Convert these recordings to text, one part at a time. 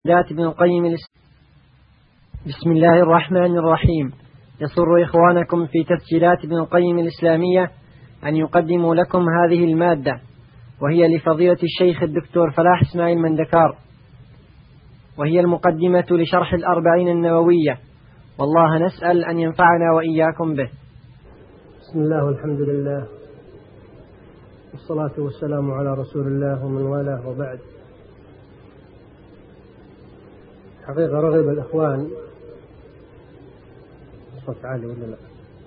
ذات ابن القيم بسم الله الرحمن الرحيم. يسر إخوانكم في تسجيلات ابن القيم الإسلامية أن يقدموا لكم هذه المادة، وهي لفضيلة الشيخ الدكتور فلاح إسماعيل مندكار، وهي المقدمة لشرح الأربعين النووية، والله نسأل أن ينفعنا وإياكم به. بسم الله والحمد لله والصلاة والسلام على رسول الله ومن والاه، وبعد. حقيقة رغب الإخوان، صوت عالي ولا لا؟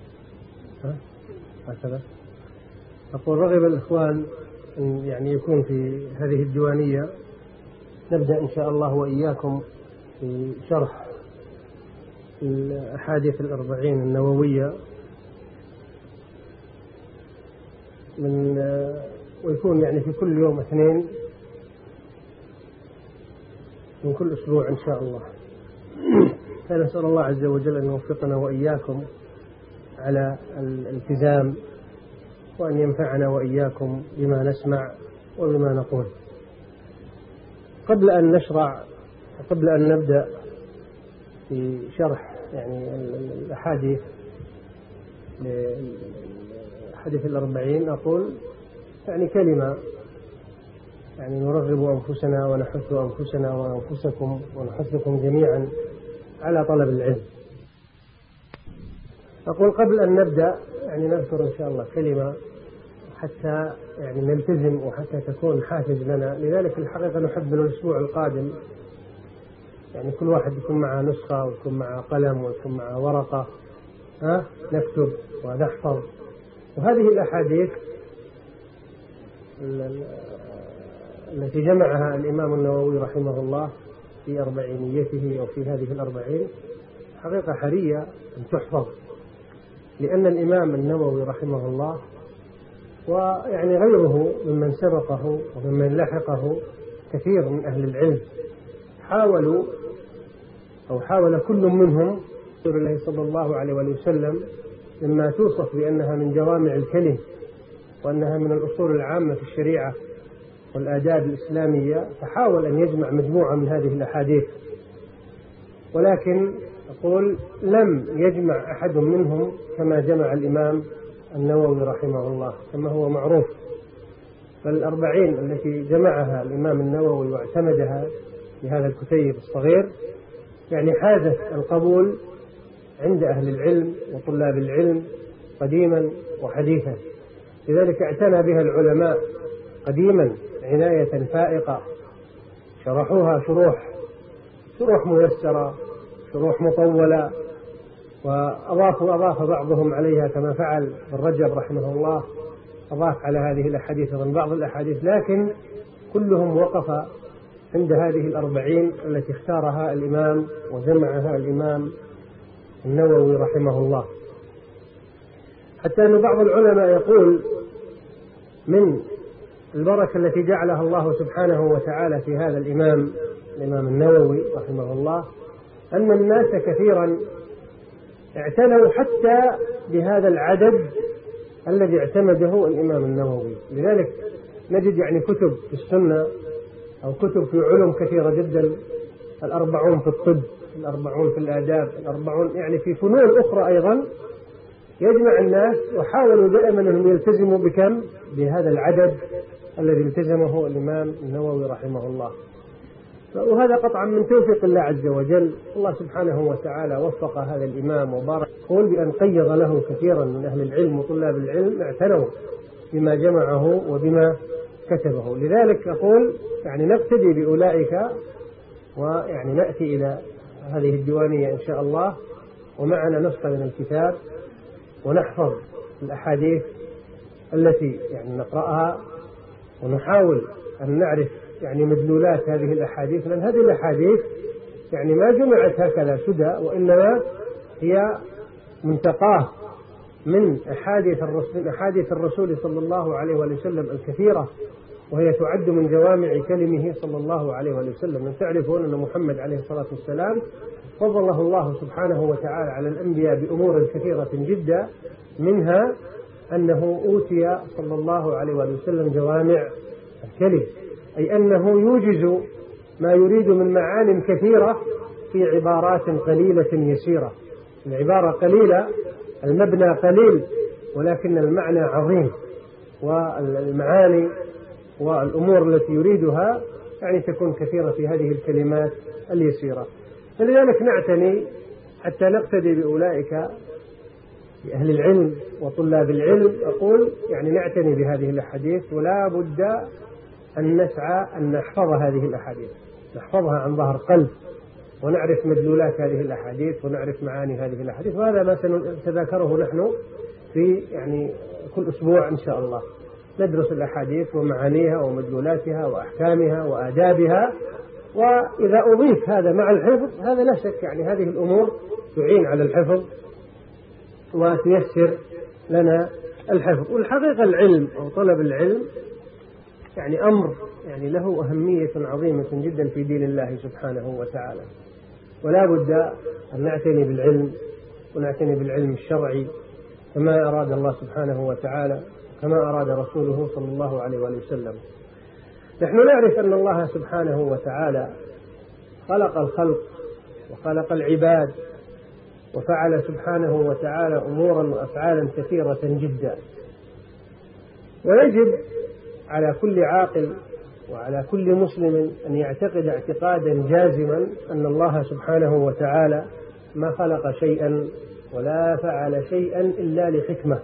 هكذا أقول رغب الإخوان أن يعني يكون في هذه الديوانية. نبدأ إن شاء الله وإياكم في شرح الأحاديث الأربعين النووية ويكون يعني في كل يوم اثنين من كل أسبوع إن شاء الله. فنسأل الله عز وجل أن يوفقنا وإياكم على الالتزام، وأن ينفعنا وإياكم بما نسمع وبما نقول. قبل أن نشرع، قبل أن نبدأ في شرح يعني الأحاديث الأربعين، أقول يعني كلمة يعني نرغب أنفسنا ونحث أنفسنا وأنفسكم ونحثكم جميعا على طلب العلم. أقول قبل أن نبدأ يعني نذكر إن شاء الله كلمة حتى يعني نلتزم وحتى تكون حافز لنا. لذلك الحقيقة نحب الأسبوع القادم يعني كل واحد يكون معه نسخة ويكون معه قلم ويكون معه ورقة، نكتب ونحفظ. وهذه الأحاديث التي جمعها الإمام النووي رحمه الله في أربعينيته أو في هذه الأربعين حقيقة حرية أن تحفظ، لأن الإمام النووي رحمه الله ويعني غيره ممن سبقه وممن لحقه كثير من أهل العلم حاول كل منهم رسول الله صلى الله عليه وسلم مما توصف بأنها من جوامع الكلم وأنها من الأصول العامة في الشريعة والآداب الإسلامية، فحاول أن يجمع مجموعة من هذه الأحاديث، ولكن أقول لم يجمع أحد منهم كما جمع الإمام النووي رحمه الله كما هو معروف. فالأربعين التي جمعها الإمام النووي واعتمدها في هذا الكتيب الصغير يعني حازت القبول عند أهل العلم وطلاب العلم قديما وحديثا. لذلك اعتنى بها العلماء قديما عناية فائقة، شرحوها شروح ميسرة، شروح مطولة، وأضاف بعضهم عليها كما فعل ابن رجب رحمه الله، أضاف على هذه الأحاديث من بعض الأحاديث، لكن كلهم وقف عند هذه الأربعين التي اختارها الإمام وجمعها الإمام النووي رحمه الله. حتى أن بعض العلماء يقول من البركة التي جعلها الله سبحانه وتعالى في هذا الإمام النووي رحمه الله أن الناس كثيرا اعتنوا حتى بهذا العدد الذي اعتمده الإمام النووي. لذلك نجد يعني كتب في السنة أو كتب في علوم كثيرة جدا، 40 في الطب، 40 في الآداب، 40 يعني في فنون أخرى أيضا، يجمع الناس وحاولوا دائما أن يلتزموا بهذا العدد الذي التزمه الإمام النووي رحمه الله. وهذا قطعا من توفيق الله عز وجل. الله سبحانه وتعالى وفق هذا الإمام وبارك يقول بأن قيض له كثيرا من أهل العلم وطلاب العلم اعتنوا بما جمعه وبما كتبه. لذلك أقول يعني نقتدي بأولئك، ويعني نأتي إلى هذه الديوانية إن شاء الله ومعنا نسخة من الكتاب ونحفظ الأحاديث التي يعني نقرأها، ونحاول أن نعرف يعني مدلولات هذه الأحاديث، لأن هذه الأحاديث يعني ما جمعت هكذا سدى، وإنما هي منتقاه من أحاديث الرسول صلى الله عليه وسلم الكثيرة، وهي تعد من جوامع كلمه صلى الله عليه وسلم. تعرفون أن محمد عليه الصلاة والسلام فضله الله سبحانه وتعالى على الأنبياء بأمور كثيرة جدا، منها أنه أوتي صلى الله عليه وسلم جوامع الكلم، أي أنه يوجز ما يريد من معان كثيرة في عبارات قليلة يسيرة. العبارة قليلة، المبنى قليل، ولكن المعنى عظيم، والمعاني والأمور التي يريدها يعني تكون كثيرة في هذه الكلمات اليسيرة. فلذلك نعتني حتى نقتدي بأولئك أهل العلم وطلاب العلم. أقول يعني نعتني بهذه الأحاديث، ولا بد أن نسعى أن نحفظ هذه الأحاديث، نحفظها عن ظهر قلب، ونعرف مدلولات هذه الأحاديث ونعرف معاني هذه الأحاديث. وهذا ما سنتذاكره نحن في يعني كل أسبوع إن شاء الله، ندرس الأحاديث ومعانيها ومدلولاتها وأحكامها وآدابها. وإذا أضيف هذا مع الحفظ، هذا لا شك يعني هذه الأمور تعين على الحفظ وتيسر لنا الحفظ. والحقيقة العلم أو طلب العلم يعني أمر يعني له أهمية عظيمة جدا في دين الله سبحانه وتعالى، ولا بد أن نعتني بالعلم، ونعتني بالعلم الشرعي كما أراد الله سبحانه وتعالى، كما أراد رسوله صلى الله عليه وآله وسلم. نحن نعرف أن الله سبحانه وتعالى خلق الخلق وخلق العباد، وفعل سبحانه وتعالى أمورا وأفعالا كثيرة جدا. ويجب على كل عاقل وعلى كل مسلم أن يعتقد اعتقادا جازما أن الله سبحانه وتعالى ما خلق شيئا ولا فعل شيئا إلا لحكمة.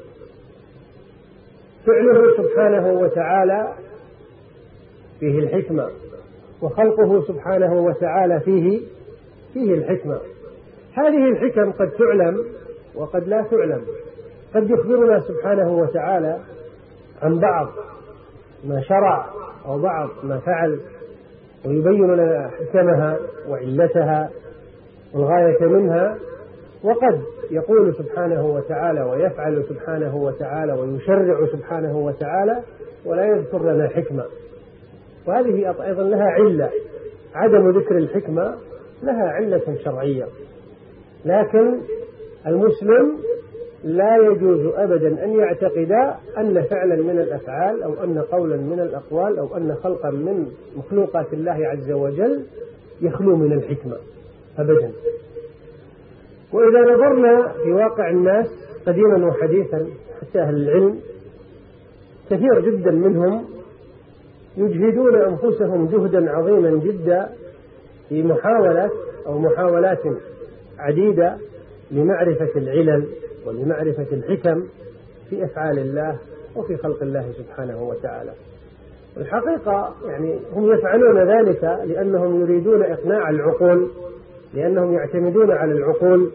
فعله سبحانه وتعالى فيه الحكمة، وخلقه سبحانه وتعالى فيه الحكمة. هذه الحكم قد تعلم وقد لا تعلم. قد يخبرنا سبحانه وتعالى عن بعض ما شرع أو بعض ما فعل، ويبين لنا حكمها وعلتها والغاية منها. وقد يقول سبحانه وتعالى ويفعل سبحانه وتعالى ويشرع سبحانه وتعالى ولا يذكر لنا حكمة، وهذه أيضا لها علة. عدم ذكر الحكمة لها علة شرعية. لكن المسلم لا يجوز أبدا أن يعتقد أن فعلا من الأفعال أو أن قولا من الأقوال أو أن خلقا من مخلوقات الله عز وجل يخلو من الحكمة أبدا. وإذا نظرنا في واقع الناس قديما وحديثا حتى أهل العلم، كثير جدا منهم يجهدون أنفسهم جهدا عظيما جدا في محاولات عديدة لمعرفة العلل ولمعرفة الحكم في أفعال الله وفي خلق الله سبحانه وتعالى. الحقيقة يعني هم يفعلون ذلك لأنهم يريدون إقناع العقول، لأنهم يعتمدون على العقول،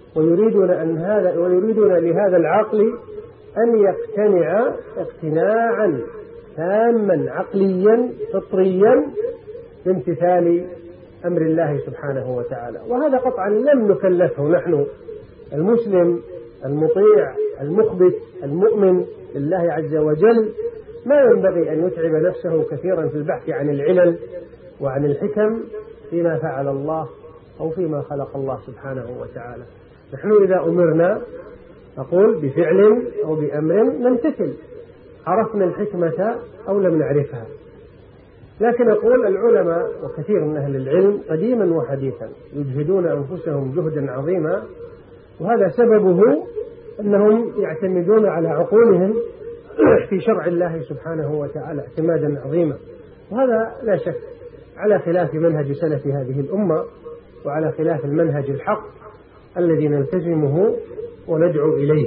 ويريدون لهذا العقل أن يقتنع اقتناعا تاما عقليا فطريا بامتثال أمر الله سبحانه وتعالى. وهذا قطعا لم نكلفه نحن. المسلم المطيع المخبت المؤمن لله عز وجل ما ينبغي أن يتعب نفسه كثيرا في البحث عن العلل وعن الحكم فيما فعل الله أو فيما خلق الله سبحانه وتعالى. نحن إذا أمرنا نقول بفعل أو بأمر نمتثل، عرفنا الحكمة أو لم نعرفها. لكن أقول العلماء وكثير من أهل العلم قديما وحديثا يجهدون أنفسهم جهدا عظيما، وهذا سببه أنهم يعتمدون على عقولهم في شرع الله سبحانه وتعالى اعتمادا عظيما. وهذا لا شك على خلاف منهج سلف هذه الأمة، وعلى خلاف المنهج الحق الذي نلتزمه وندعو إليه.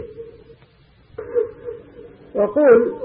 وأقول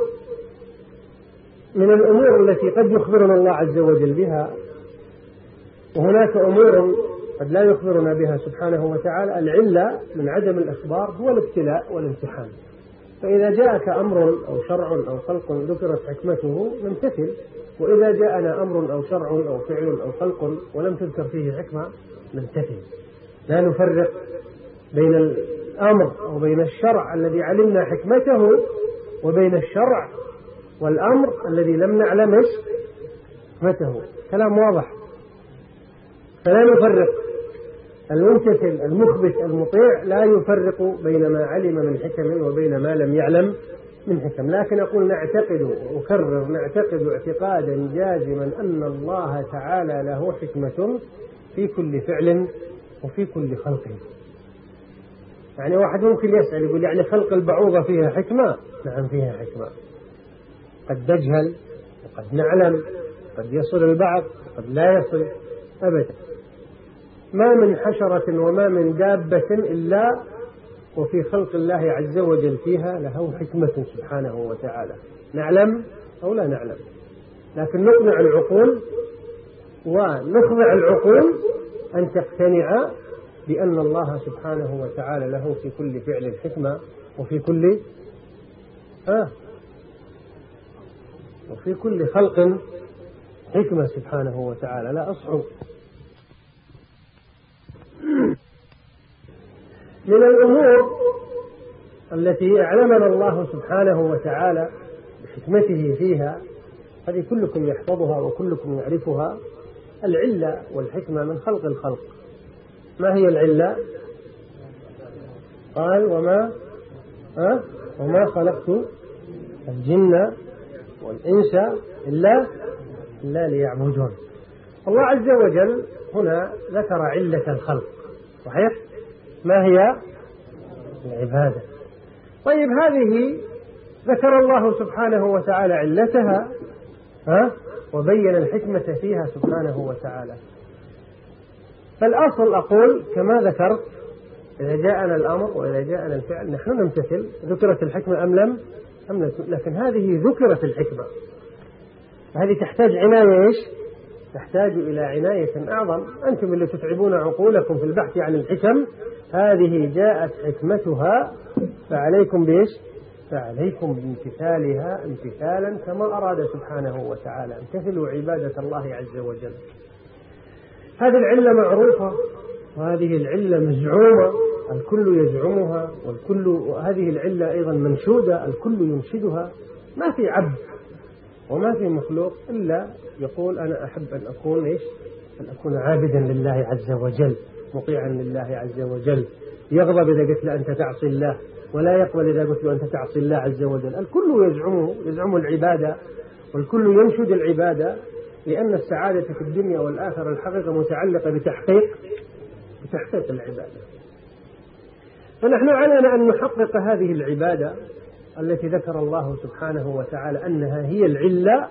من الأمور التي قد يخبرنا الله عز وجل بها، وهناك أمور قد لا يخبرنا بها سبحانه وتعالى، العلة من عدم الإخبار هو الابتلاء والامتحان. فإذا جاءك أمر أو شرع أو خلق ذكرت حكمته نمتثل، وإذا جاءنا أمر أو شرع أو فعل أو خلق ولم تذكر فيه حكمة نمتثل. لا نفرق بين الأمر أو بين الشرع الذي علمنا حكمته وبين الشرع والأمر الذي لم نعلم حكمته. كلام واضح. فلا نفرق. الممتثل المخبت المطيع لا يفرق بين ما علم من حكم وبين ما لم يعلم من حكم. لكن أقول نعتقد وأكرر نعتقد اعتقادا جازما أن الله تعالى له حكمة في كل فعل وفي كل خلق. يعني واحد ممكن يسأل يقول يعني خلق البعوضة فيها حكمة؟ نعم فيها حكمة، قد نجهل وقد نعلم، قد يصل البعض وقد لا يصل أبدا. ما من حشرة وما من دابة إلا وفي خلق الله عز وجل فيها له حكمة سبحانه وتعالى، نعلم أو لا نعلم، لكن نقنع العقول ونخضع العقول أن تقتنع بأن الله سبحانه وتعالى له في كل فعل حكمة وفي كل خلق حكمة سبحانه وتعالى لا أصعب. من الأمور التي أعلمنا الله سبحانه وتعالى بحكمته فيها، هذه كلكم يحفظها وكلكم يعرفها، العلة والحكمة من خلق الخلق. ما هي العلة؟ قال وما خلقت الجن والإنس إلا ليعبدون. الله عز وجل هنا ذكر علة الخلق، صحيح؟ ما هي؟ العبادة. طيب هذه ذكر الله سبحانه وتعالى علتها وبين الحكمة فيها سبحانه وتعالى. فالأصل أقول كما ذكرت إذا جاءنا الأمر وإذا جاءنا الفعل نحن نمتثل. ذكرت الحكمة أم لم؟ لكن هذه ذكرت الحكمة، هذه تحتاج عناية. تحتاج إلى عناية أعظم. أنتم اللي تتعبون عقولكم في البحث عن الحكم، هذه جاءت حكمتها فعليكم فعليكم بامتثالها امتثالا كما أراد سبحانه وتعالى. امتثلوا عبادة الله عز وجل. هذه العلة معروفة وهذه العلة مزعومة، الكل يزعمها، وهذه العلة أيضا منشودة، الكل ينشدها. ما في عبد وما في مخلوق إلا يقول أنا أحب أن أكون عابدا لله عز وجل، مطيعا لله عز وجل، يغضب إذا قلت له أنت تعصي الله، ولا يقبل إذا قلت له أنت تعصي الله عز وجل. الكل يزعم العبادة، والكل ينشد العبادة، لأن السعادة في الدنيا والآخرة الحقيقة متعلقة بتحقيق العبادة. فنحن علينا أن نحقق هذه العبادة التي ذكر الله سبحانه وتعالى أنها هي العلة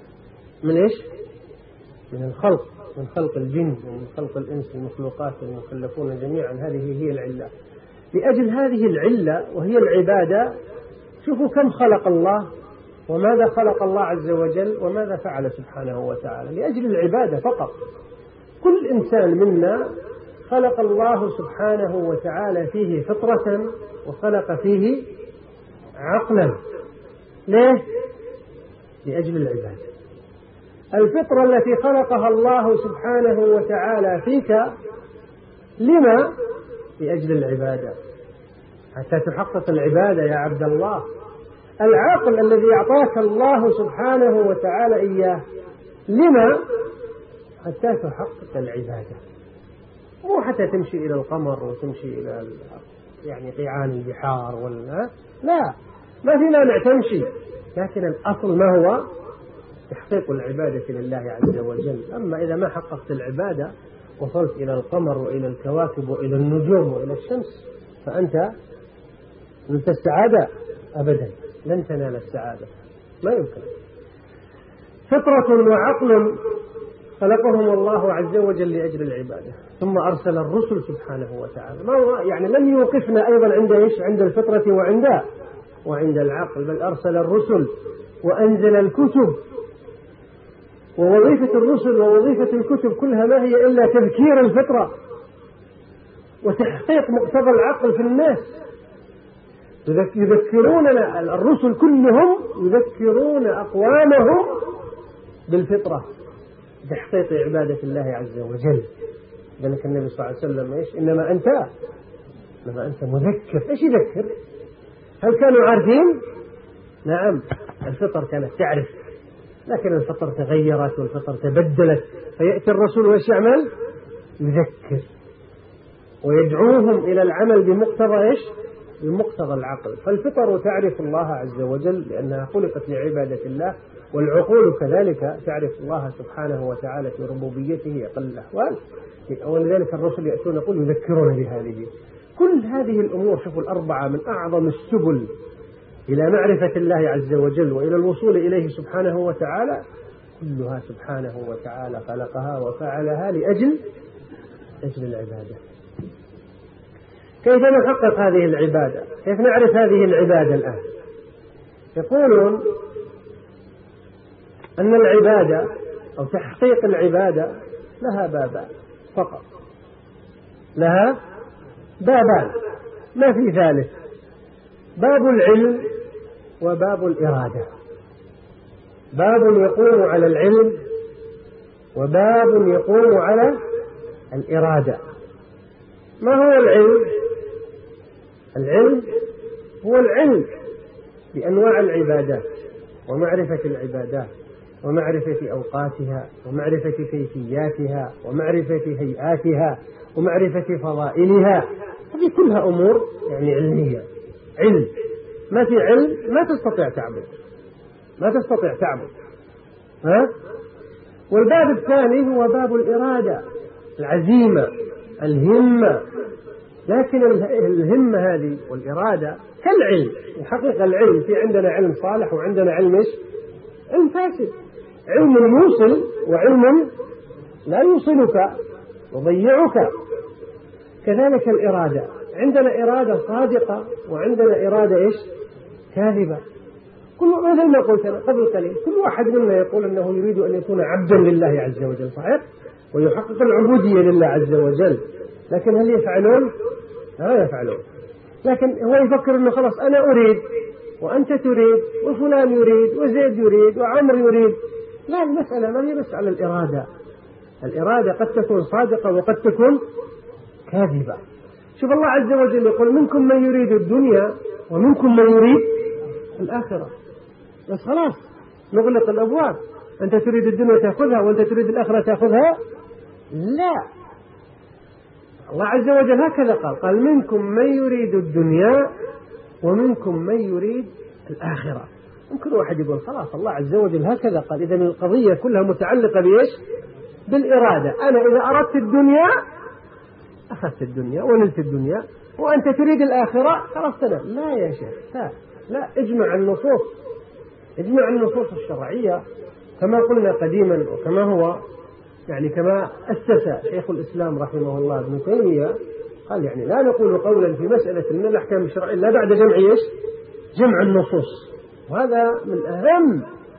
من الخلق، من خلق الجن ومن خلق الإنس، المخلوقات المكلفون جميعا، هذه هي العلة. لأجل هذه العلة وهي العبادة، شوفوا كم خلق الله وماذا خلق الله عز وجل وماذا فعل سبحانه وتعالى لأجل العبادة فقط. كل إنسان منا خلق الله سبحانه وتعالى فيه فطرة وخلق فيه عقلا. ليه؟ لأجل العبادة. الفطرة التي خلقها الله سبحانه وتعالى فيك لما؟ لأجل العبادة، حتى تحقق العبادة يا عبد الله. العقل الذي أعطاك الله سبحانه وتعالى إياه لما؟ حتى تحقق العبادة، مو حتى تمشي إلى القمر وتمشي إلى قيعان البحار لا، ما في مانع تمشي، لكن الأصل ما هو؟ تحقيق العبادة لله عز وجل. أما إذا ما حققت العبادة وصلت إلى القمر وإلى الكواكب وإلى النجوم وإلى الشمس فأنت نلت السعادة؟ أبدا، لن تنال السعادة، ما يمكن. فطرة وعقل خلقهم الله عز وجل لأجل العبادة، ثم أرسل الرسل سبحانه وتعالى. ما هو لم يوقفنا أيضا عند الفطرة وعند العقل، بل أرسل الرسل وأنزل الكتب. ووظيفة الرسل ووظيفة الكتب كلها ما هي إلا تذكير الفطرة وتحقيق مقتضى العقل في الناس. يذكروننا، الرسل كلهم يذكرون أقوامهم بالفطرة، تحقيق عبادة الله عز وجل. ذلك النبي صلى الله عليه وسلم إنما أنت مذكر. إيش يذكر؟ هل كانوا عارفين؟ نعم، الفطر كانت تعرف، لكن الفطر تغيرت والفطر تبدلت، فيأتي الرسول وإيش يعمل؟ يذكر ويدعوهم إلى العمل بمقتضى بمقتضى العقل. فالفطر تعرف الله عز وجل لأنها خلقت لعبادة الله، والعقول كذلك تعرف الله سبحانه وتعالى في ربوبيته أقل الأحوال، ولذلك الرسل يأتون يقول يذكرون بهذه. كل هذه الأمور شوفوا الأربعة من أعظم السبل إلى معرفة الله عز وجل وإلى الوصول إليه سبحانه وتعالى، كلها سبحانه وتعالى خلقها وفعلها لأجل العبادة. كيف نحقق هذه العبادة؟ كيف نعرف هذه العبادة الآن؟ يقولون أن العبادة أو تحقيق العبادة لها بابان فقط، لها بابان ما في ثالث، باب العلم وباب الإرادة. باب يقوم على العلم وباب يقوم على الإرادة. ما هو العلم؟ العلم هو العلم بأنواع العبادات ومعرفة العبادات ومعرفة أوقاتها ومعرفة كيفياتها ومعرفة هيئاتها ومعرفة فضائلها. هذه كلها أمور يعني علمية. علم، ما في علم ما تستطيع تعبد، ما تستطيع تعبد. والباب الثاني هو باب الإرادة، العزيمة، الهمة. لكن الهمة هذه والإرادة كالعلم. الحقيقة العلم في عندنا علم صالح وعندنا علم إيش؟ علم فاسد. علم يوصل وعلم لا يوصلك يضيعك. كذلك الإرادة، عندنا إرادة صادقة وعندنا إرادة إيش؟ كاذبة. مثل ما قلت أنا قبل قليل، كل واحد منا يقول أنه يريد أن يكون عبدا لله عز وجل، صحيح؟ ويحقق العبودية لله عز وجل، لكن هل يفعلون؟ لا يفعلون. لكن هو يفكر أنه خلاص أنا أريد وأنت تريد وفلان يريد وزيد يريد وعمر يريد. لا، المسألة ما هي بس على الإرادة. الإرادة قد تكون صادقة وقد تكون كاذبة. شوف الله عز وجل يقول منكم من يريد الدنيا ومنكم من يريد الآخرة. بس خلاص نغلق الأبواب. أنت تريد الدنيا تأخذها وأنت تريد الآخرة تأخذها؟ لا، الله عز وجل هكذا قال منكم من يريد الدنيا ومنكم من يريد الآخرة. ممكن واحد يقول خلاص الله عز وجل هكذا قال، إذن القضية كلها متعلقة بإيش؟ بالإرادة. أنا إذا أردت الدنيا أخذت الدنيا ونلت الدنيا، وأنت تريد الآخرة خلاص تنام. لا يا شيخ، لا، اجمع النصوص الشرعية كما قلنا قديما، وكما هو يعني كما أسس شيخ الإسلام رحمه الله ابن تيمية، قال يعني لا نقول قولا في مسألة من الأحكام الشرعية إلا بعد جمع النصوص. وهذا من أهم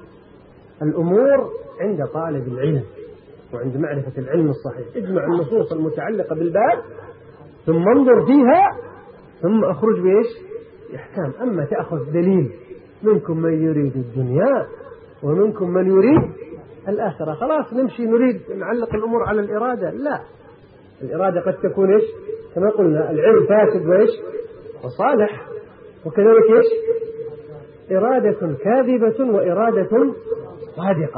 الأمور عند طالب العلم وعند معرفة العلم الصحيح. اجمع النصوص المتعلقة بالباب ثم انظر فيها ثم أخرج بإيش؟ إحكام. أما تأخذ دليل منكم من يريد الدنيا ومنكم من يريد الآخرة، خلاص نمشي نريد نعلق الأمور على الإرادة. لا، الإرادة قد تكون إيش؟ كما قلنا العلم فاسد وإيش؟ وصالح. وكذلك إيش؟ إرادة كاذبة وإرادة صادقة.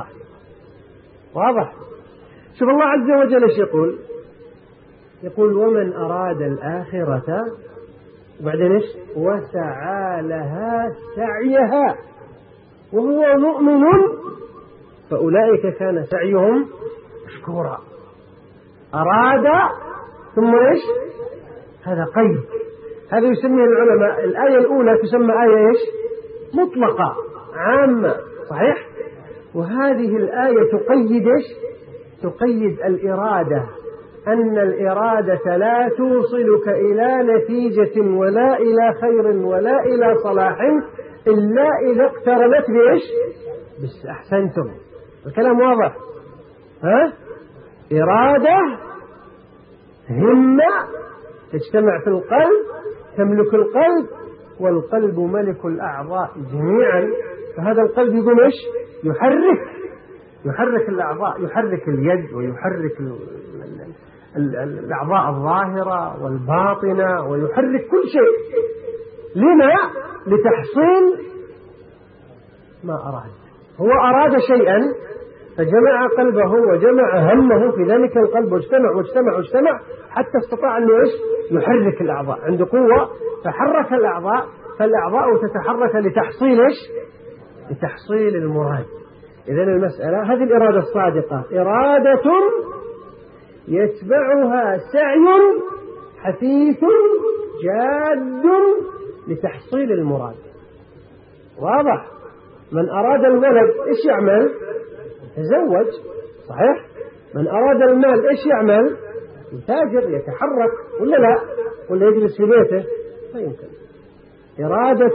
واضح؟ شوف الله عز وجل ايش يقول ومن أراد الآخرة وبعدين ايش؟ وسعى لها سعيها وهو مؤمن فأولئك كان سعيهم مشكورا. أراد ثم ايش؟ هذا قيد. هذا يسميه العلماء الآية الأولى تسمى آية ايش؟ مطلقة عامة، صحيح؟ وهذه الآية تقيد ايش؟ تقيد الإرادة، أن الإرادة لا توصلك إلى نتيجة ولا إلى خير ولا إلى صلاح إلا إذا اقترنت بإيش؟ أحسنتم، الكلام واضح. إرادة، همة تجتمع في القلب تملك القلب، والقلب ملك الأعضاء جميعا. فهذا القلب يقوم إيش؟ يحرك الأعضاء، يحرك اليد ويحرك الأعضاء الظاهرة والباطنة ويحرك كل شيء. لما؟ لتحصيل ما أراد. هو أراد شيئا فجمع قلبه وجمع همه في ذلك القلب، واجتمع حتى استطاع أنه يحرك الأعضاء، عنده قوة فحرك الأعضاء، فالأعضاء تتحرك لتحصيل لتحصيل المراد. إذن المسألة هذه الإرادة الصادقة إرادة يتبعها سعي حثيث جاد لتحصيل المراد. واضح؟ من أراد الولد إيش يعمل؟ يتزوج، صحيح؟ من أراد المال إيش يعمل؟ يتاجر، يتحرك، ولا لا؟ ولا يجلس في بيته؟ لا يمكن. إرادة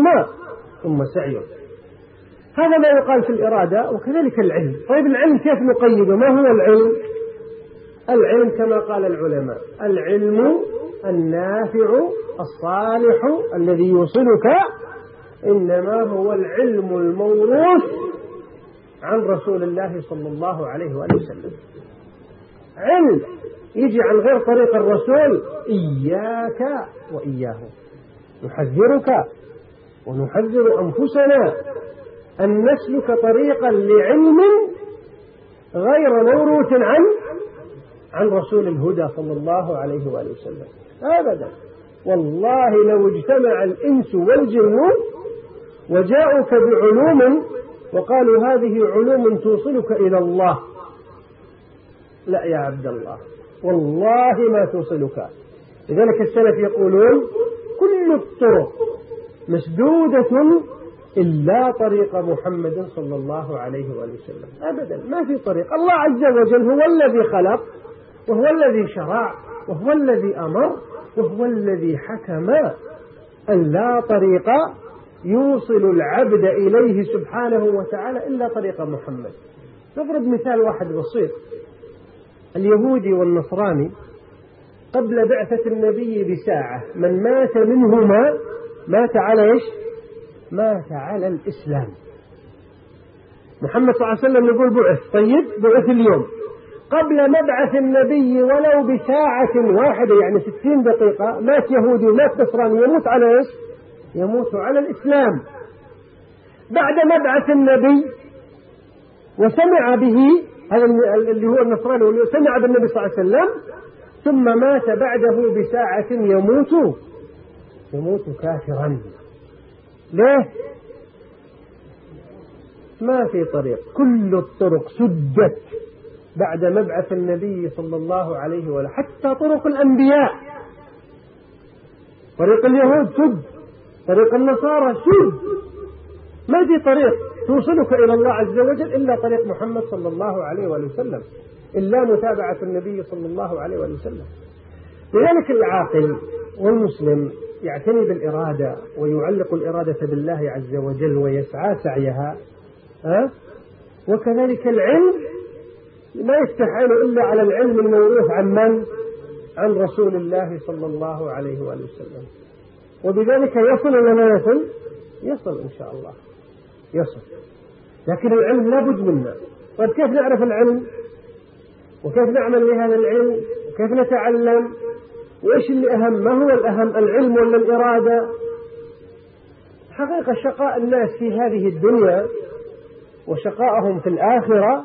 ثم سعي. هذا ما يقال في الإرادة. وكذلك العلم. طيب العلم كيف نقيده؟ ما هو العلم؟ العلم كما قال العلماء: العلم النافع الصالح الذي يوصلك إنما هو العلم الموروث عن رسول الله صلى الله عليه وآله وسلم. علم يجي عن غير طريق الرسول إياك وإياه، نحذرك ونحذر أنفسنا أن نسلك طريقا لعلم غير موروث عن رسول الهدى صلى الله عليه وآله وسلم أبدا. والله لو اجتمع الإنس والجن وجاءوك بعلوم وقالوا هذه علوم توصلك إلى الله، لا يا عبد الله، والله ما توصلك. لذلك السلف يقولون: كل الطرق مسدودة إلا طريق محمد صلى الله عليه وآله وسلم. أبدا ما في طريق. الله عز وجل هو الذي خلق، وهو الذي شرع، وهو الذي أمر، وهو الذي حكم أن لا طريق يوصل العبد إليه سبحانه وتعالى إلا طريق محمد. نضرب مثال واحد بسيط: اليهودي والنصراني قبل بعثة النبي بساعة من مات منهما مات على إيش؟ مات على الإسلام. محمد صلى الله عليه وسلم يقول بعث، طيب بعث اليوم. قبل مبعث النبي ولو بساعة واحدة، يعني 60 دقيقة، مات يهودي ومات نصراني، يموت على إيش؟ يموت على الإسلام. بعد مبعث النبي وسمع به، هذا اللي هو النصراني واللي سمع بالنبي صلى الله عليه وسلم، ثم مات بعده بساعة يموت كافرا. ليه؟ ما في طريق، كل الطرق سدت بعد مبعث النبي صلى الله عليه وسلم، حتى طرق الأنبياء. طريق اليهود سد، طريق النصارى سد، ما في طريق توصلك إلى الله عز وجل إلا طريق محمد صلى الله عليه وسلم، إلا متابعة النبي صلى الله عليه وسلم. لذلك العاقل والمسلم يعتني بالإرادة ويعلق الإرادة بالله عز وجل ويسعى سعيها. وكذلك العلم ما يستحيل إلا على العلم الموروث عن من؟ عن رسول الله صلى الله عليه وآله وسلم. وبذلك يصل ولا لا يصل؟ يصل إن شاء الله يصل. لكن العلم لا بد منه. طيب كيف نعرف العلم؟ وكيف نعمل بهذا العلم؟ وكيف نتعلم؟ وإيش اللي أهم؟ ما هو الأهم، العلم ولا الإرادة؟ حقيقة شقاء الناس في هذه الدنيا وشقائهم في الآخرة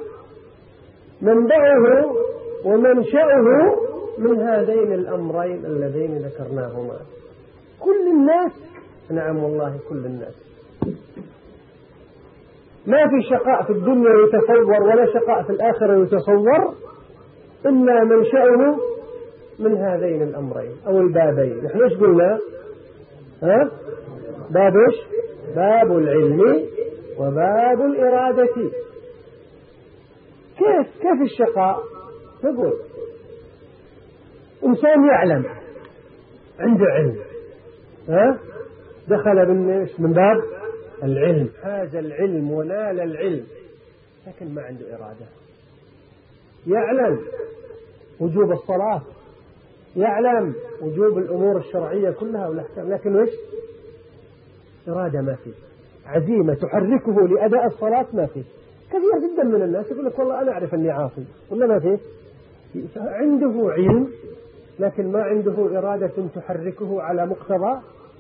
منبعه ومنشأه من هذين الأمرين اللذين ذكرناهما. كل الناس، نعم والله كل الناس، ما في شقاء في الدنيا يتصور ولا شقاء في الآخرة يتصور إلا منشأه من هذين الأمرين أو البابين. نحن إيش قلنا؟ باب إيش؟ باب العلم وباب الإرادة. كيف الشقاء؟ نقول إنسان يعلم، عنده علم، دخل من باب العلم، حاز العلم ونال العلم، لكن ما عنده إرادة. يعلم وجوب الصلاة، يعلم وجوب الأمور الشرعية كلها والأحكام، لكن وش؟ إرادة ما فيه، عزيمة تحركه لأداء الصلاة ما فيه. كثير جدا من الناس يقول لك والله أنا أعرف أني عاصي، ولا ما فيه؟ عنده علم لكن ما عنده إرادة تحركه على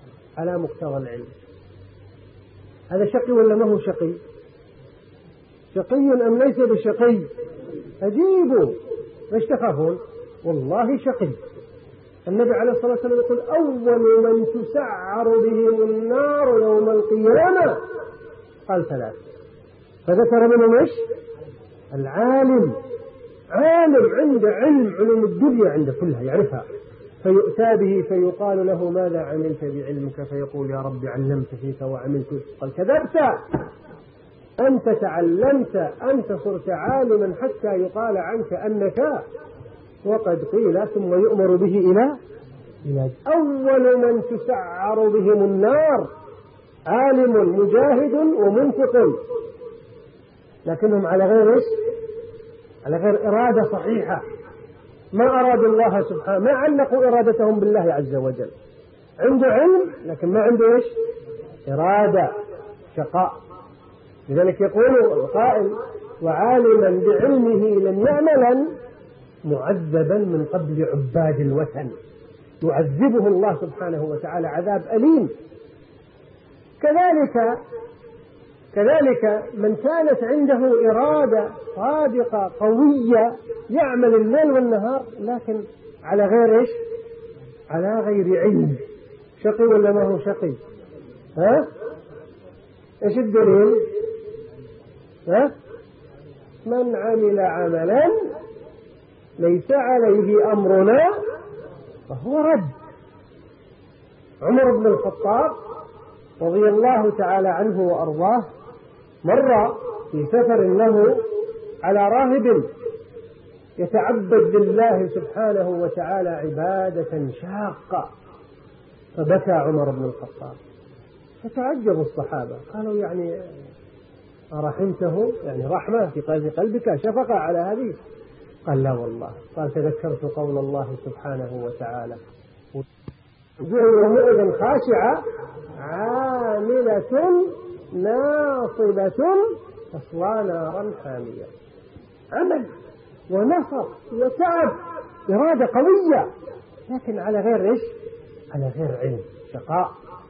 مقتضى العلم. هذا شقي ولا ما هو شقي؟ شقي أم ليس بشقي؟ أجيبوا، ليش تخافون؟ والله شقي. النبي عليه الصلاة والسلام يقول أول من تسعر بهم النار يوم القيامة قال 3، فذكر منهم ايش؟ العالم، عالم عنده علوم الدنيا عنده كلها يعرفها، فيؤتى به فيقال له ماذا عملت بعلمك؟ فيقول يا رب علمت فيك وعملت. قال كذبت، أنت تعلمت، أنت صرت عالما حتى يقال عنك أنك، وقد قيل ثم يؤمر به إلى أول من تسعر بهم النار عالم مجاهد ومنفق، لكنهم على غير ايش؟ على غير إرادة صحيحة، ما أرادوا الله سبحانه، ما علقوا إرادتهم بالله عز وجل. عنده علم لكن ما عنده ايش؟ إرادة، شقاء. لذلك يقول القائل وعالما بعلمه لم يعملا معذبا من قبل عباد الوثن، يعذبه الله سبحانه وتعالى عذاب أليم. كذلك من كانت عنده إرادة صادقة قوية يعمل الليل والنهار لكن على غير إيش؟ على غير علم، شقي ولا ما هو شقي؟ إيش الدليل؟ من عمل عملا ليس عليه أمرنا فهو رد. عمر بن الخطاب رضي الله تعالى عنه وأرضاه مر في سفر له على راهب يتعبد لله سبحانه وتعالى عبادة شاقة، فبكى عمر بن الخطاب، فتعجب الصحابة قالوا يعني أرحمته؟ يعني رحمة في قلبك، شفقة على هذه؟ قال لا والله. قال تذكرت قول الله سبحانه وتعالى يومئذ خاشعة عاملة ناصبة تصلى نارا حامية. عمل ونصر وتعب، إرادة قوية، لكن على غير إيش؟ على غير علم، شقاء.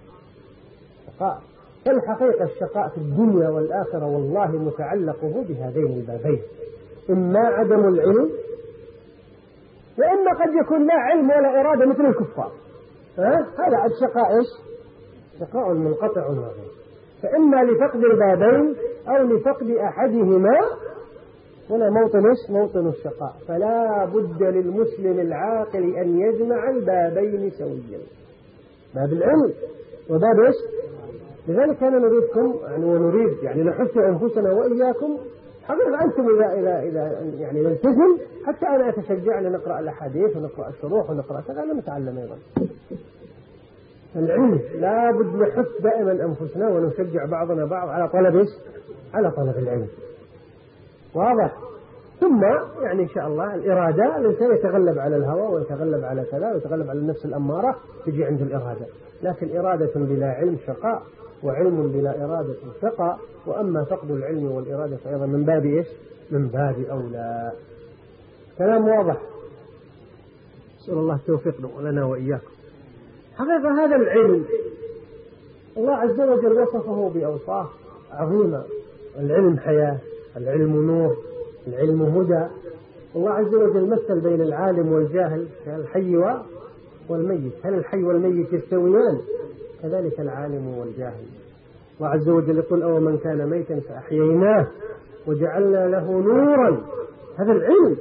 فالحقيقة الشقاء في الدنيا والآخرة والله متعلقه بهذين البابين، إما عدم العلم وإما قد يكون لا علم ولا إرادة مثل الكفار. هذا الشقاء إيش؟ شقاء منقطع وغير، فإما لفقد البابين أو لفقد أحدهما، هنا موطن إيش؟ موطن الشقاء. فلا بد للمسلم العاقل أن يجمع البابين سويا، باب العلم وباب إيش؟ لذلك أنا نريدكم ونريد نحث أنفسنا وإياكم حقيقة أنتم إذا يعني نلتزم، حتى أنا أتشجع لنقرأ الأحاديث ونقرأ الشروح ونقرأ كذا، أنا نتعلم أيضا العلم. لا بد نحث دائما أنفسنا ونشجع بعضنا بعض على طلب إيش؟ على طلب العلم. واضح؟ ثم إن شاء الله الإرادة، الإنسان يتغلب على الهوى ويتغلب على كذا ويتغلب على النفس الأمارة، تجي عند الإرادة. لكن إرادة بلا علم شقاء، وعلم بلا إرادة شقاء، وأما فقد العلم والإرادة أيضا من باب إيش؟ من باب أولى. كلام واضح؟ نسأل الله التوفيق لنا وإياكم. حقيقة هذا العلم الله عز وجل وصفه بأوصاف عظيمة. العلم حياة، العلم نور، العلم هدى. الله عز وجل مثل بين العالم والجاهل كالحي والميت. هل الحي والميت يستويان؟ كذلك العالم والجاهل. الله عز وجل يقول أو من كان ميتا فأحييناه وجعلنا له نورا، هذا العلم،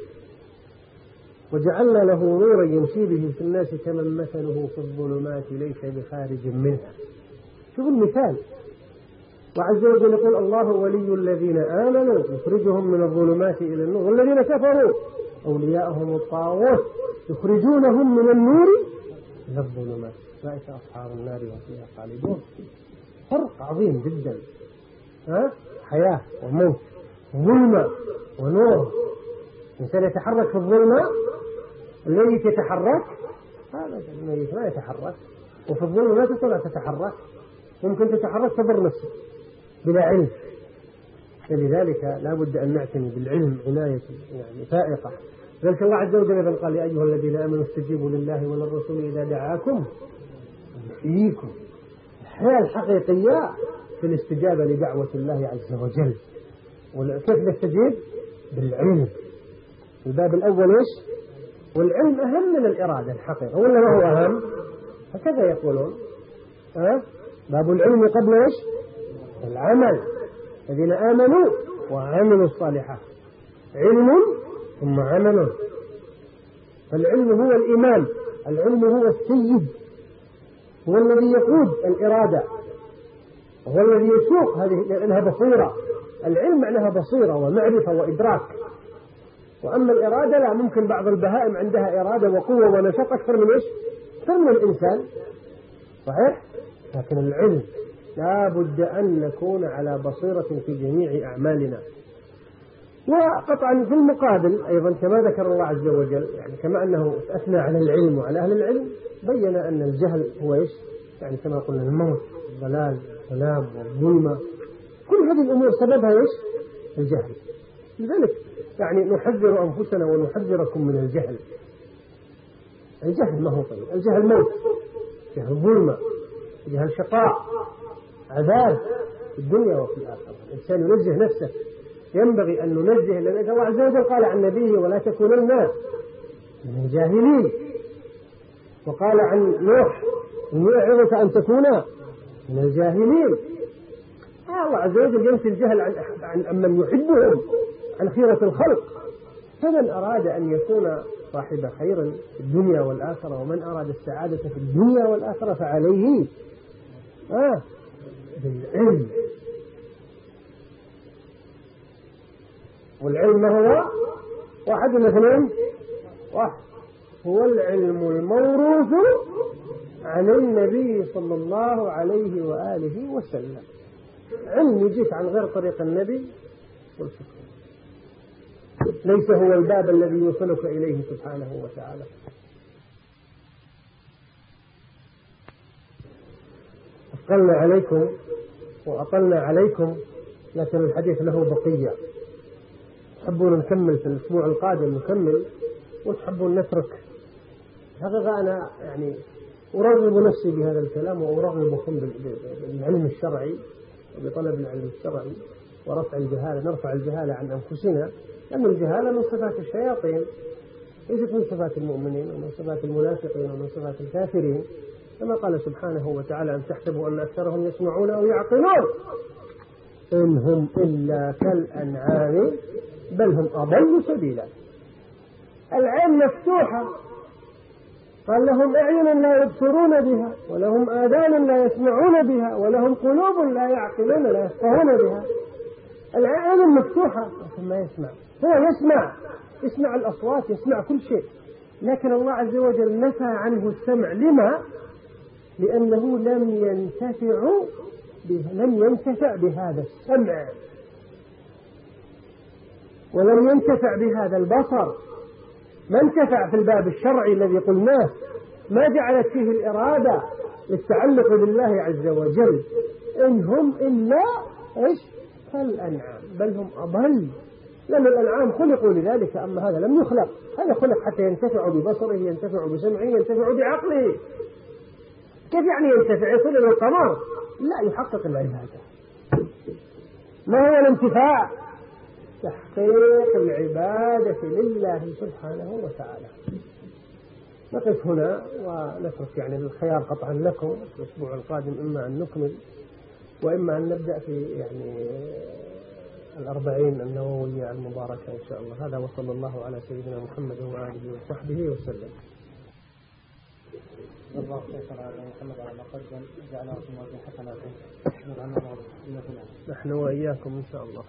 وجعلنا له نورا يمشي به في الناس كمن مثله في الظلمات ليس بخارج منها. شوفوا المثال. وعز وجل يقول الله ولي الذين آمنوا يخرجهم من الظلمات إلى النور، والذين كفروا أولياءهم الطاغوت يخرجونهم من النور إلى الظلمات أولئك أصحاب النار هم فيها خالدون. فرق عظيم جدا. حياة وموت، ظلمة ونور. الإنسان يتحرك في الظلمة، الميت يتحرك، هذا الميت ما يتحرك، وفي الظلمة لا تستطيع تتحرك، ممكن تتحرك تضر نفسك بلا علم. فلذلك لا بد أن نعتني بالعلم عناية فائقة. ذلك الله عز وجل قال يا أيها الذين آمنوا استجيبوا لله وللرسول إذا دعاكم يحييكم. الحياة الحقيقية في الاستجابة لدعوة الله عز وجل. كيف نستجيب؟ بالعلم. الباب الأول إيش؟ والعلم أهم من الإرادة الحقيقة، ولا ما هو أهم؟ هكذا يقولون. باب العلم قبل إيش؟ العمل. الذين آمنوا وعملوا الصالحات، علم ثم عمل. فالعلم هو الإمام، العلم هو السيد، هو الذي يقود الإرادة، هو الذي يسوق هذه لأنها بصيرة. العلم معناها بصيرة ومعرفة وإدراك. وأما الإرادة لا، ممكن بعض البهائم عندها إرادة وقوة ونشاط أكثر من إيش؟ أكثر من الإنسان، صحيح؟ لكن العلم لا بد أن نكون على بصيرة في جميع أعمالنا. وقطعا في المقابل أيضا كما ذكر الله عز وجل، يعني كما أنه أثنى على العلم وعلى أهل العلم، بين أن الجهل هو إيش؟ يعني كما قلنا الموت، الضلال، الظلام والظلمة، كل هذه الأمور سببها إيش؟ الجهل. لذلك يعني نحذر أنفسنا ونحذركم من الجهل. الجهل ما هو طيب، الجهل موت، جهل ظلمة، جهل شقاء، عذاب في الدنيا وفي الآخرة. الإنسان ينزه نفسه، ينبغي أن ننزه، لأن الله عز وجل قال عن نبيه ولا تكونن من الجاهلين، وقال عن نوح إن يعظك أن تكون من الجاهلين. الله عز وجل ينفي الجهل عن من يحبهم، عن خيرة الخلق. فمن أراد أن يكون صاحب خير في الدنيا والآخرة، ومن أراد السعادة في الدنيا والآخرة، فعليه بالعلم. والعلم ما هو؟ واحد من اثنين؟ واحد، هو العلم الموروث عن النبي صلى الله عليه وآله وسلم. علم يجيك عن غير طريق النبي ليس هو الباب الذي يوصلك إليه سبحانه وتعالى. أثقلنا عليكم وأطلنا عليكم، لكن الحديث له بقية. تحبون نكمل في الأسبوع القادم نكمل، وتحبون نترك. حقيقة أنا يعني أرغب نفسي بهذا الكلام، وأرغبكم بالعلم الشرعي وبطلب العلم الشرعي ورفع الجهالة. نرفع الجهالة عن أنفسنا، لأن الجهالة من صفات الشياطين، ليست من صفات المؤمنين ومن صفات المنافقين ومن صفات الكافرين. كما قال سبحانه وتعالى: أن تحسبوا أن أكثرهم يسمعون أو يعقلون إن هم إلا كالأنعام بل هم أضل سبيلا. العين مفتوحة، قال: لهم أعين لا يبصرون بها، ولهم آذان لا يسمعون بها، ولهم قلوب لا يعقلون لا يفقهون بها. العين مفتوحة لكن ما يسمع. هو يسمع الأصوات، يسمع كل شيء، لكن الله عز وجل نفى عنه السمع. لما؟ لأنه لم ينتفع بهذا السمع، ولم ينتفع بهذا البصر. ما انتفع في الباب الشرعي الذي قلناه، ما جعلت فيه الإرادة للتعلق بالله عز وجل. إن هم إلا إيش؟ كالأنعام بل هم أضل. لأن الأنعام خلقوا لذلك، أما هذا لم يخلق. هذا خلق حتى ينتفع ببصره، ينتفع بسمعه، ينتفع بعقله. كيف يعني ينتفع؟ يصل إلى القمر؟ لا، يحقق العبادة. ما هو الانتفاع؟ تحقيق العبادة لله سبحانه وتعالى. نقف هنا ونترك يعني الخيار قطعا لكم الأسبوع القادم، إما أن نكمل وإما أن نبدأ في يعني 40 النووية المباركة إن شاء الله. هذا وصلى الله على سيدنا محمد وآله وصحبه وسلم. الله سيطر على محمد على قدم جعله في موضوع حسناته. نحن وإياكم إن شاء الله.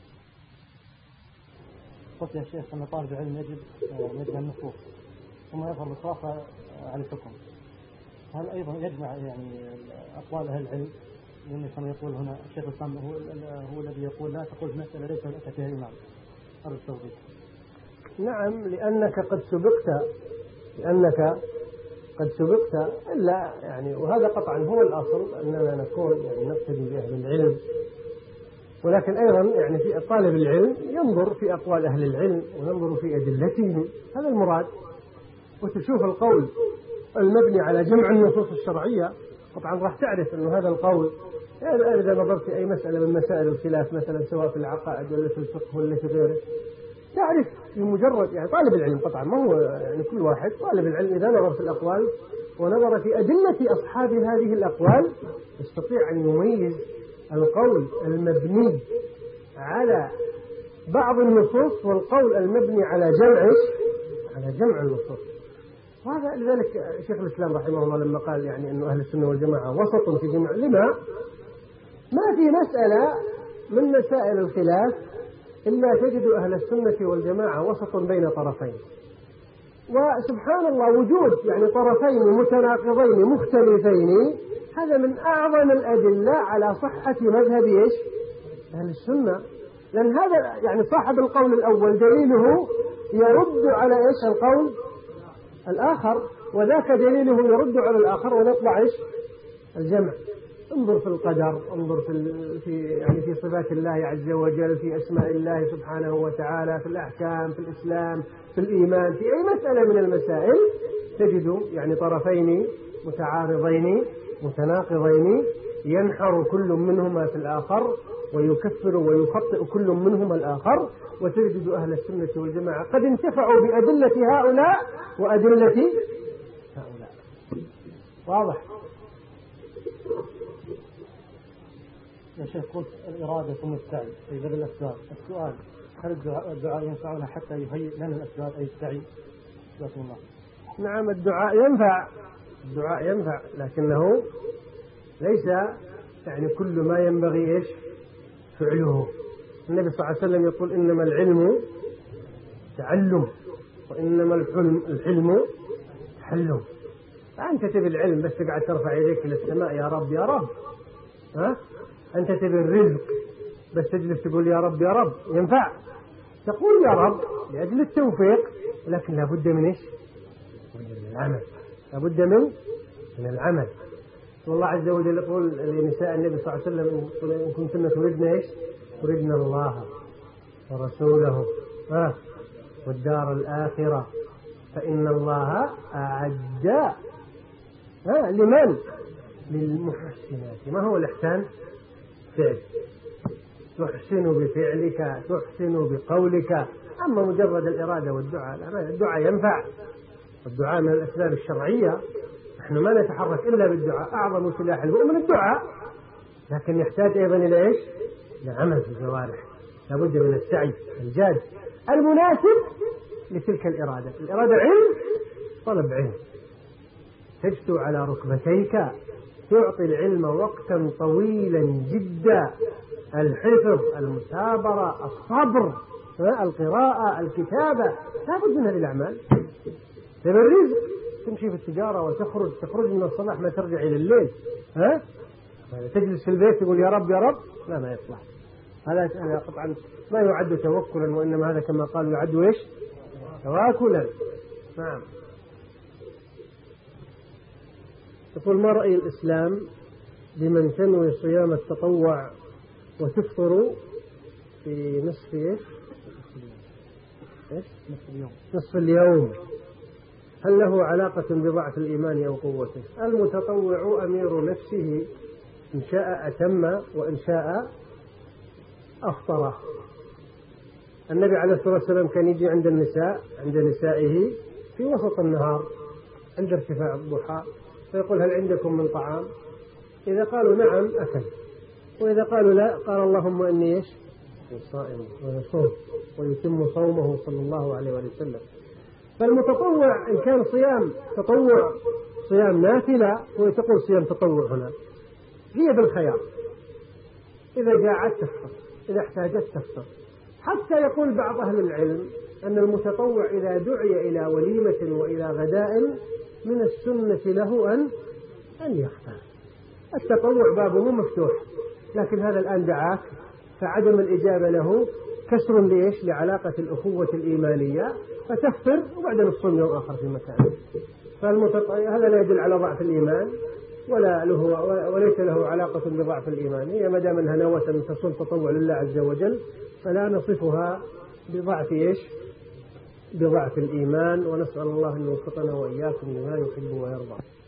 قلت يا شيخ أن طالب العلم يجب النصوص ثم يظهر الإطلاق على الحكم. هل أيضا يجمع يعني أقوال أهل العلم؟ لأن كما يقول هنا الشيخ الإسلام هو الذي يقول لا تقول مسألة ليس لك فيها إمام. أرجو التوضيح. نعم، لأنك قد سبقت إلا يعني، وهذا قطعا هو الأصل أننا نكون يعني نقتدي بأهل العلم. ولكن أيضا يعني في طالب العلم ينظر في أقوال أهل العلم وينظر في أدلتهم، هذا المراد. وتشوف القول المبني على جمع النصوص الشرعية طبعا راح تعرف أنه هذا القول يعني إذا نظرت في أي مسألة من مسائل الخلاف مثلا سواء في العقائد ولا في الفقه ولا في غيره تعرف بمجرد يعني طالب العلم طبعا ما هو يعني كل واحد طالب العلم إذا نظر في الأقوال ونظر في أدلة أصحاب هذه الأقوال يستطيع أن يميز القول المبني على بعض النصوص والقول المبني على جمع النصوص. وهذا لذلك شيخ الإسلام رحمه الله لما قال يعني أنه أهل السنة والجماعة وسط في جمع لما ما في مسألة من مسائل الخلاف إلا تجد أهل السنة والجماعة وسط بين طرفين. وسبحان الله وجود يعني طرفين متناقضين مختلفين هذا من أعظم الأدلة على صحة مذهب أهل السنة، لأن هذا يعني صاحب القول الأول دليله يرد على القول الآخر، وذاك دليله يرد على الآخر ونطلع الجمع. انظر في القدر، انظر في صفات الله عز وجل، في أسماء الله سبحانه وتعالى، في الأحكام، في الإسلام، في الإيمان، في أي مسألة من المسائل تجد يعني طرفين متعارضين متناقضين ينحر كل منهما في الآخر ويكفر ويخطئ كل منهما الآخر، وتجد أهل السنة والجماعة قد انتفعوا بأدلة هؤلاء وأدلة هؤلاء. واضح؟ يا شيخ قلت الإرادة ثم السعي في بذل الأسباب. السؤال هل الدعاء ينفعنا حتى يهيئ لنا الأسباب أي السعي؟ الله. نعم الدعاء ينفع لكنه ليس يعني كل ما ينبغي فعله. النبي صلى الله عليه وسلم يقول إنما العلم تعلم وإنما الحلم تحلم. أنت تبي العلم بس تقعد ترفع يديك إلى السماء يا رب يا رب، ها؟ أنت تبي الرزق بس تجلس تقول يا رب يا رب، ينفع تقول يا رب لأجل التوفيق، لكن لابد من العمل، لابد من العمل. والله عز وجل يقول لنساء النبي صلى الله عليه وسلم إن كنتن تردن الله ورسوله والدار الآخرة فإن الله أعد لمن؟ للمحسنات. ما هو الإحسان؟ فعل، تحسن بفعلك تحسن بقولك. أما مجرد الإرادة والدعاء الدعاء ينفع، والدعاء من الأسباب الشرعية، نحن ما نتحرك إلا بالدعاء، أعظم سلاح المؤمن الدعاء، لكن يحتاج أيضا إلى لعمل في الجوارح، لابد من السعي الجاد المناسب لتلك الإرادة. الإرادة علم، طلب علم، تجثو على ركبتيك، تعطي العلم وقتا طويلا جدا، الحفظ، المثابرة، الصبر، القراءة، الكتابة، لابد من هذه الأعمال. الرزق تمشي في التجارة وتخرج من الصباح ما ترجع إلى الليل، تجلس في البيت تقول يا رب يا رب، لا ما يصلح. هذا قطعا ما يعد توكلا، وإنما هذا كما قالوا يعد تواكلا. نعم. يقول ما رأي الإسلام لمن تنوي صيام التطوع وتفطر في نصف اليوم، هل له علاقة بضعف الإيمان أو قوته؟ المتطوع أمير نفسه، إن شاء أتم وإن شاء أفطر. النبي عليه الصلاة والسلام كان يجي عند نسائه في وسط النهار عند ارتفاع الضحى فيقول هل عندكم من طعام؟ إذا قالوا نعم أكل، وإذا قالوا لا قال اللهم إني صائم، ويصوم ويتم صومه صلى الله عليه وسلم. فالمتطوع إن كان صيام تطوع صيام نافلة، وتقول صيام تطوع هنا هي بالخيار، إذا جاعت تفطر، إذا احتاجت تفطر. حتى يقول بعض أهل العلم أن المتطوع إذا دعي إلى وليمة وإلى غداء من السنة له أن يختار. التطوع بابه مفتوح، لكن هذا الآن دعاك، فعدم الإجابة له كسر لعلاقة الأخوة الإيمانية، فتفطر وبعدين الصوم يوم آخر في مكانه. فالمتطوع هذا لا يدل على ضعف الإيمان وليس له علاقة بضعف الإيمان. هي ما دام أنها نوت أن تصوم تطوع لله عز وجل فلا نصفها بضعف الإيمان، ونسأل الله أن يوفقنا وإياكم لما يحب ويرضى.